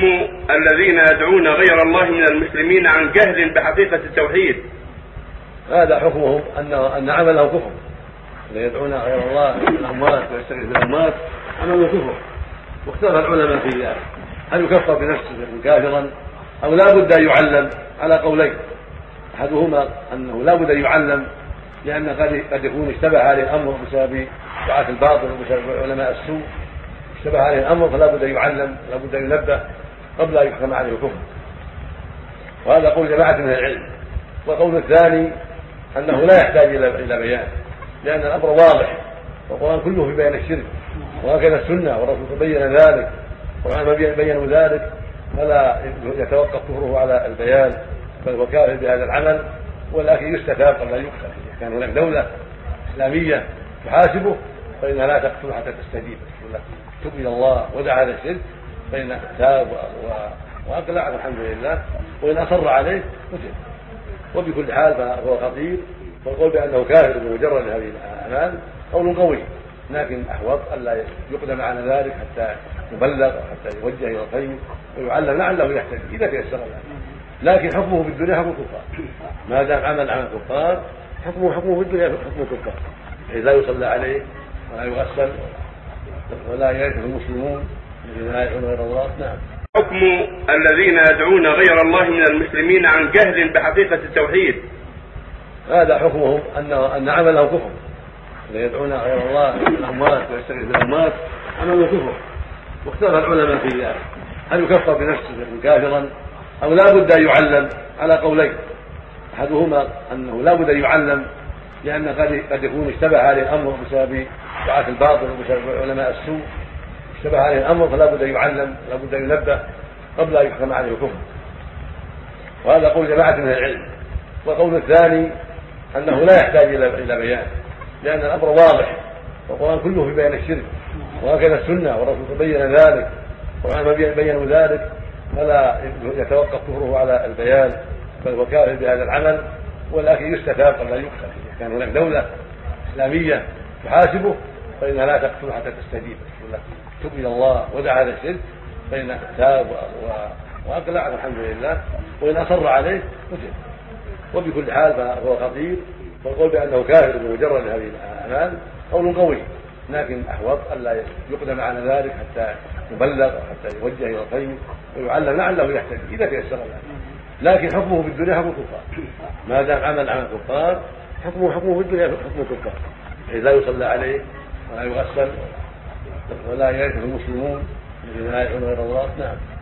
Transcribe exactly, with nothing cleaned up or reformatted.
الذين يدعون غير الله من المسلمين عن جهل بحقيقة التوحيد. هذا حكمهم أن أن عملهم كفر، الذين يدعون غير الله من الأموات ويستغيثون بالأموات عملهم كفر. واختلف العلماء في ذلك، هل يكفر بنفسه كافرا أو لا بد أن يعلم؟ على قولين، أحدهما أنه لا بد أن يعلم، لأن قد يكون اشتبه عليه الأمر بسبب دعاة الباطل وبسبب علماء السوء، اشتبه عليه الأمر فلا بد أن يعلم، لا بد أن ينبه قبل أن يحكم عليه الكفر. وهذا قول جماعة من العلم. والقول الثاني أنه لا يحتاج إلى بيان، لأن الأمر واضح، والقرآن كله في بيان الشرك، وهكذا السنة والرسول بين ذلك والعلماء بينوا ذلك، فلا يتوقف كفره على البيان، بل هو كافر بهذا العمل، ولكن يستتاب قبل أن يقتل. إذا كان هناك دولة إسلامية تحاسبه فإنها لا تقتل حتى تستجيب، تب إلى الله ودع هذا الشرك، فإن تاب وأقلع والحمد لله، وإن أصر عليه قتل. وبكل حال فهو خطير، والقول بأنه كافر بمجرد هذه الأعمال قول قوي، لكن أحوط ألا يقدم على ذلك حتى يبلغ وحتى يوجه إلى الخير ويعلم لعله يهتدي إذا تيسر له. لكن حكمه في الدنيا حكم الكفار، ما دام عمل عمل كفار حكمه حكمه في الدنيا حكم الكفار، لا يصلى عليه ولا يغسل ولا يرثه المسلمون الذين لا يدعون غير الله. نعم. حكم الذين يدعون غير الله من المسلمين عن جهل بحقيقة التوحيد. هذا حكمهم أن أن عملهم كفر، الذين يدعون غير الله من الأموات ويستغيثون بالأموات عملهم كفر. واختلف العلماء في ذلك، هل يكفر بنفسه كافرا أو لا بد أن يعلم؟ على قولين، أحدهما أنه لا بد أن يعلم، لأن قد يكون اشتبه عليه الأمر بسبب دعاة الباطل وبسبب علماء السوء، اشتبه عليه الأمر فلا بد أن يعلم، لا بد أن ينبه قبل أن يحكم عليه الكفر. وهذا قول جماعة من العلم. والقول الثاني أنه لا يحتاج إلى بيان، لأن الأمر واضح، والقرآن كله في بيان الشرك، وهكذا السنة والرسول بين ذلك والعلماء بينوا ذلك، فلا يتوقف كفره على البيان، بل هو كافر بهذا العمل، ولكن يستتاب قبل أن يقتل. إذا كان هناك دولة إسلامية تحاسبه فإنها لا تقتل حتى تستجيب، تب إلى الله ودع هذا الشرك، فإن تاب وأقلع والحمد لله، وإن أصر عليه قتل. وبكل حال فهو خطير، والقول بأنه كافر بمجرد هذه الأعمال قول قوي، لكن أحوط ألا يقدم على ذلك حتى يبلغ وحتى يوجه إلى الخير ويعلم لعله يهتدي إذا تيسر له. لكن حكمه في الدنيا حكم الكفار، ما دام عمل عمل كفار حكمه حكمه في الدنيا حكم الكفار، لا يصلى عليه ولا يغسل ولا يرثه المسلمون الذين لا يدعون غير الله. نعم.